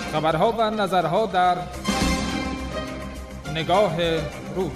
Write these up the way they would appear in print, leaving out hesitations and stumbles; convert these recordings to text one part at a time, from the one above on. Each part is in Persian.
خبرها و نظرها در نگاه روز.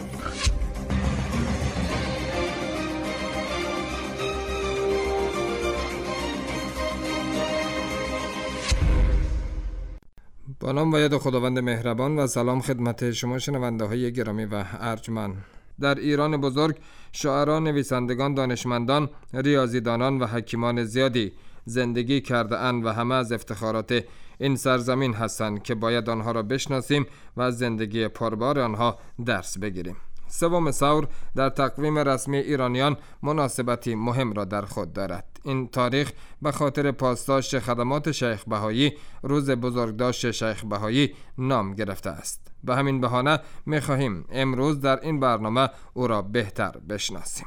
با نام و ید خداوند مهربان و سلام خدمت شما شنونده های گرامی و ارجمند. در ایران بزرگ شاعران، نویسندگان، دانشمندان، ریاضیدانان و حکیمان زیادی زندگی کرده اند و همه از افتخارات این سرزمین هستند که باید آنها را بشناسیم و از زندگی پربار آنها درس بگیریم. سوم ثور در تقویم رسمی ایرانیان مناسبتی مهم را در خود دارد. این تاریخ به خاطر پاسداشت خدمات شیخ بهایی، روز بزرگداشت شیخ بهایی نام گرفته است. به همین بهانه می‌خواهیم امروز در این برنامه او را بهتر بشناسیم.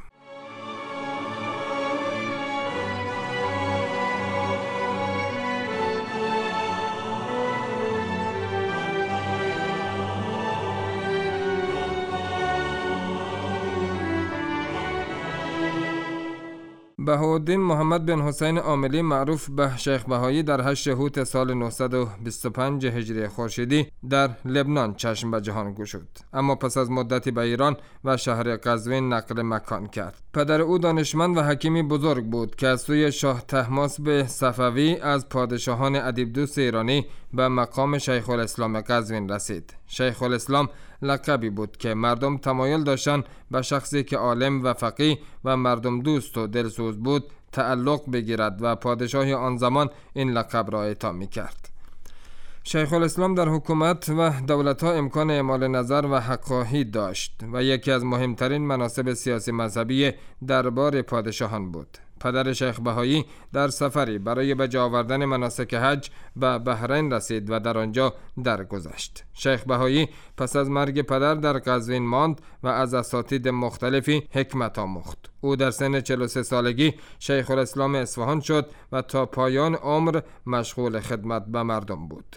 بهاءالدین محمد بن حسین عاملی معروف به شیخ بهایی در 8 هوت سال 925 هجری خورشیدی در لبنان چشم به جهان گشود، اما پس از مدتی به ایران و شهر قزوین نقل مکان کرد. پدر او دانشمند و حکیمی بزرگ بود که از سوی شاه طهماسب صفوی از پادشاهان ادیب دوست ایرانی به مقام شیخ الاسلام قزوین رسید. شیخ الاسلام لقبی بود که مردم تمایل داشتند به شخصی که عالم و فقیه و مردم دوست و دلسوز بود تعلق بگیرد و پادشاه آن زمان این لقب را اعطا می‌کرد. شیخ الاسلام در حکومت و دولت‌ها امکان اعمال نظر و حق‌خواهی داشت و یکی از مهمترین مناصب سیاسی مذهبی دربار پادشاهان بود. پدر شیخ بهایی در سفری برای به جا آوردن مناسک حج به بحرین رسید و در آنجا درگذشت. شیخ بهایی پس از مرگ پدر در قزوین ماند و از اساتید مختلفی حکمت آموخت. او در سن 43 سالگی شیخ الاسلام اصفهان شد و تا پایان عمر مشغول خدمت به مردم بود.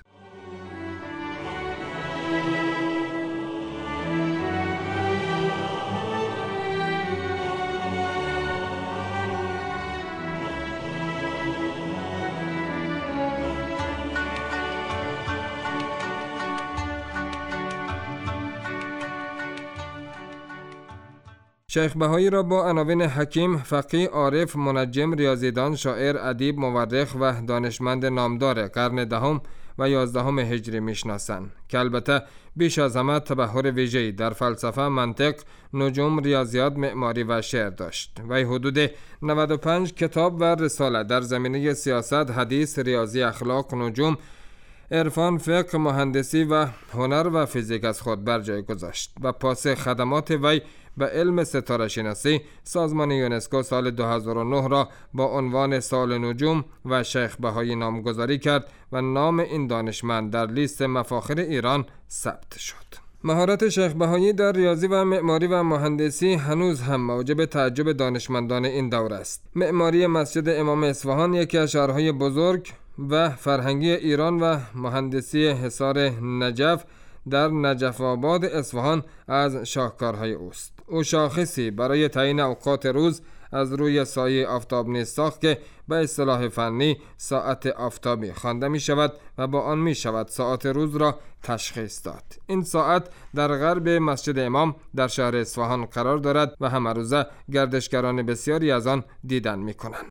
شیخ بهایی را با عناوین حکیم، فقیه، عارف، منجم، ریاضیدان، شاعر، ادیب، مورخ و دانشمند نامدار قرن 10 و 11 هجری میشناسند که البته بیش از همه تبحر ویژه‌ای در فلسفه، منطق، نجوم، ریاضیات، معماری و شعر داشت. وی حدود 95 کتاب و رساله در زمینه سیاست، حدیث، ریاضی، اخلاق، نجوم، عرفان، فقه، مهندسی و هنر و فیزیک از خود بر جای گذاشت و پاس خدمات وی به علم ستاره شناسی سازمان یونسکو سال 2009 را با عنوان سال نجوم و شیخ بهایی نامگذاری کرد و نام این دانشمند در لیست مفاخر ایران ثبت شد. مهارت شیخ بهایی در ریاضی و معماری و مهندسی هنوز هم موجب تعجب دانشمندان این دوره است. معماری مسجد امام اصفهان یکی از شهرهای بزرگ و فرهنگی ایران و مهندسی حصار نجف در نجف آباد اصفهان از شاهکارهای اوست. او شاخصی برای تعیین اوقات روز از روی سایه آفتاب نیز ساخت که به اصطلاح فنی ساعت آفتابی خوانده می شود و با آن می شود ساعت روز را تشخیص داد. این ساعت در غرب مسجد امام در شهر اصفهان قرار دارد و همه روزه گردشگران بسیاری از آن دیدن می کنند.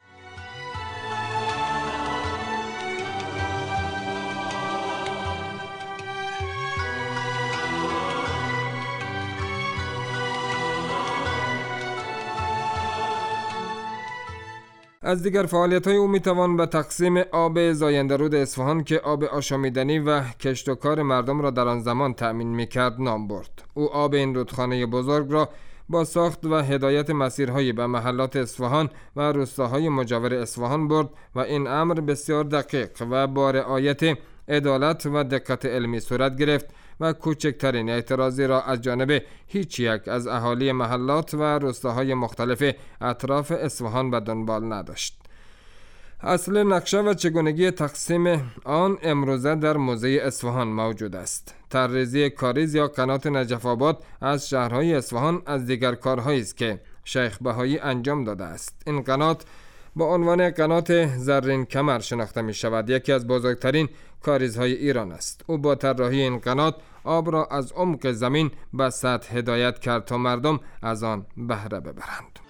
از دیگر فعالیت‌های او می‌توان به تقسیم آب زاینده رود اصفهان که آب آشامیدنی و کشت و کار مردم را در آن زمان تأمین می‌کرد نام برد. او آب این رودخانه بزرگ را با ساخت و هدایت مسیرهای به محلات اصفهان و روستاهای مجاور اصفهان برد و این امر بسیار دقیق و با رعایت عدالت و دقت علمی صورت گرفت و کوچکترین اعتراضی را از جانب هیچ یک از اهالی محلات و روستاهای مختلف اطراف اصفهان به دنبال نداشت. اصل نقشه و چگونگی تقسیم آن امروزه در موزه اصفهان موجود است. طرح‌ریزی کاریز یا قنات نجف آباد از شهرهای اصفهان از دیگر کارهایی است که شیخ بهایی انجام داده است. این قنات با عنوان قنات زرین کمر شناخته می شود. یکی از بزرگترین کاریزهای ایران است. او با طراحی این قنات آب را از عمق زمین به سطح هدایت کرد تا مردم از آن بهره ببرند.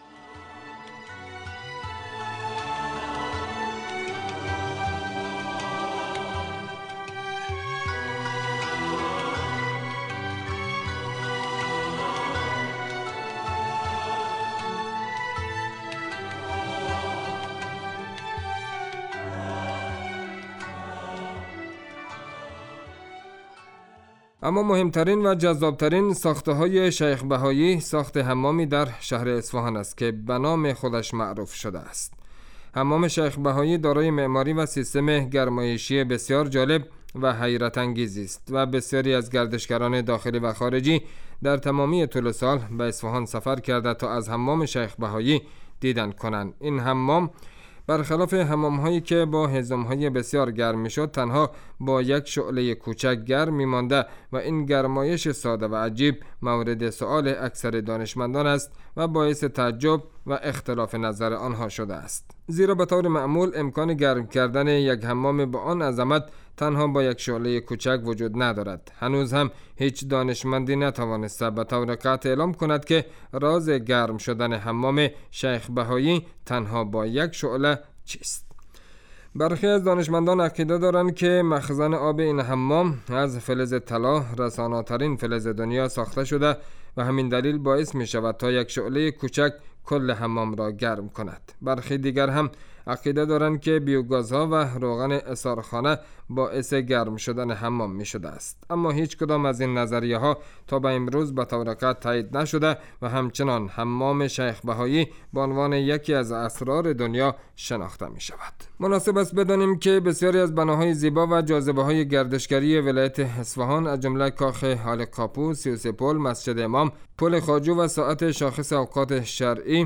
اما مهمترین و جذابترین ساخته‌های شیخ بهایی ساخت حمامی در شهر اصفهان است که به نام خودش معروف شده است. حمام شیخ بهایی دارای معماری و سیستم گرمایشی بسیار جالب و حیرت انگیزی است و بسیاری از گردشگران داخلی و خارجی در تمامی طول سال به اصفهان سفر کرده تا از حمام شیخ بهایی دیدن کنند. این حمام برخلاف حمام‌هایی که با هضم‌های بسیار گرم می‌شد، تنها با یک شعله کوچک گرم می‌مانده و این گرمایش ساده و عجیب مورد سؤال اکثر دانشمندان است و باعث تعجب و اختلاف نظر آنها شده است. زیرا به طور معمول امکان گرم کردن یک حمام با آن عظمت تنها با یک شعله کوچک وجود ندارد. هنوز هم هیچ دانشمندی نتوانسته به طور قطع اعلام کند که راز گرم شدن حمام شیخ بهایی تنها با یک شعله چیست. برخی از دانشمندان عقیده دارند که مخزن آب این حمام از فلز طلا، رسانه‌ترین فلز دنیا، ساخته شده و همین دلیل باعث می شود تا یک شعله کوچک کل حمام را گرم کند. برخی دیگر هم عقیده دارند که بیوگازها و روغن اثارخانه باعث گرم شدن حمام می شده است. اما هیچ کدام از این نظریه ها تا به امروز به طور قطع تایید نشده و همچنان حمام شیخ بهایی به عنوان یکی از اسرار دنیا شناخته می شود. مناسب است بدانیم که بسیاری از بناهای زیبا و جاذبه های گردشگری ولایت اصفهان از جمله کاخ آل کاپو، 33 پل، مسجد امام، پل خواجو و ساعت شاخص اوقات شرعی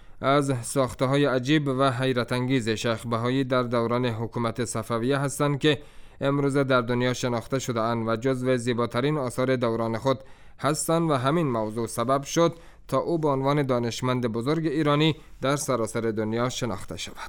از ساخته‌های عجیب و حیرت انگیز شیخ بهایی در دوران حکومت صفویه هستند که امروزه در دنیا شناخته شده اند و جزو زیباترین آثار دوران خود هستند و همین موضوع سبب شد تا او به عنوان دانشمند بزرگ ایرانی در سراسر دنیا شناخته شود.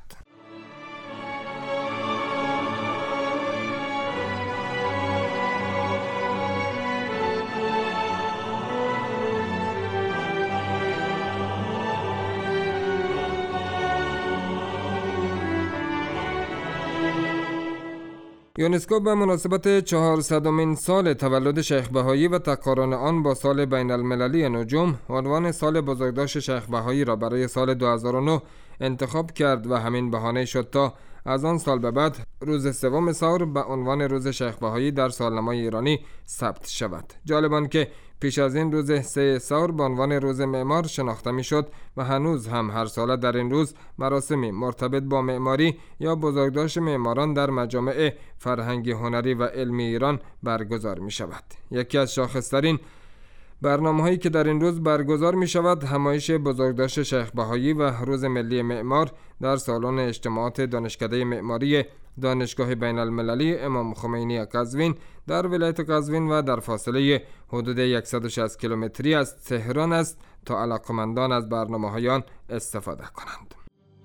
یونسکو به مناسبت 400مین سال تولد شیخ بهایی و تقارن آن با سال بین المللی نجوم عنوان سال بزرگداشت شیخ بهایی را برای سال 2009 انتخاب کرد و همین بهانه شد تا از آن سال به بعد روز 3 سور به عنوان روز شیخ بهایی در سالنامه ایرانی ثبت شود. جالب آن که پیش از این روز 3 سور به عنوان روز معمار شناخته می شد و هنوز هم هر ساله در این روز مراسمی مرتبط با معماری یا بزرگداشت معماران در مجامع فرهنگی، هنری و علمی ایران برگزار می شود. یکی از شاخص‌ترین برنامه‌هایی که در این روز برگزار می شود همایش بزرگداشت شیخ بهایی و روز ملی معمار در سالن اجتماعات دانشکده معماری دانشگاه بین المللی امام خمینی قزوین در ولایت قزوین و در فاصله حدود 160 کیلومتری از تهران است تا علاقمندان از برنامه‌های آن استفاده کنند.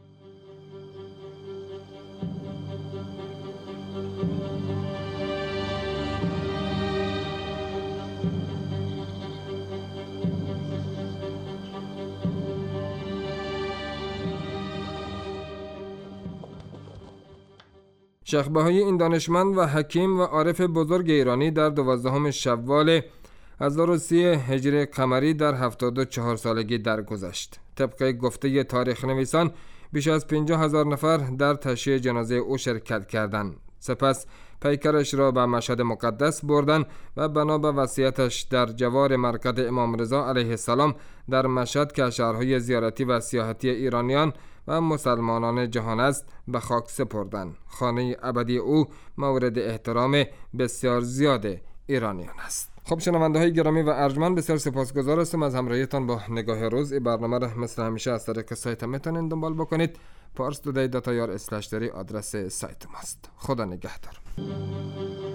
شیخ بهایی این دانشمند و حکیم و عارف بزرگ ایرانی در 12 شوال 1030 هجری قمری در 74 سالگی درگذشت. طبق گفته تاریخ نویسان بیش از 50,000 نفر در تشییع جنازه او شرکت کردند. سپس پیکرش را به مشهد مقدس بردند و بنا به وصیتش در جوار مرقد امام رضا علیه السلام در مشهد که شهرهای زیارتی و سیاحتی ایرانیان و مسلمانان جهان است به خاک سپردند. خانه ابدی او مورد احترام بسیار زیاد ایرانیان است. خب شنونده های گرامی و ارجمند، بسیار سپاسگزار هستم از همراهیتان با نگاه روز. این برنامه را مثل همیشه از طریق سایت میتونید دنبال بکنید. parstoday.ir/dari آدرس سایت ماست. خدا نگهدار.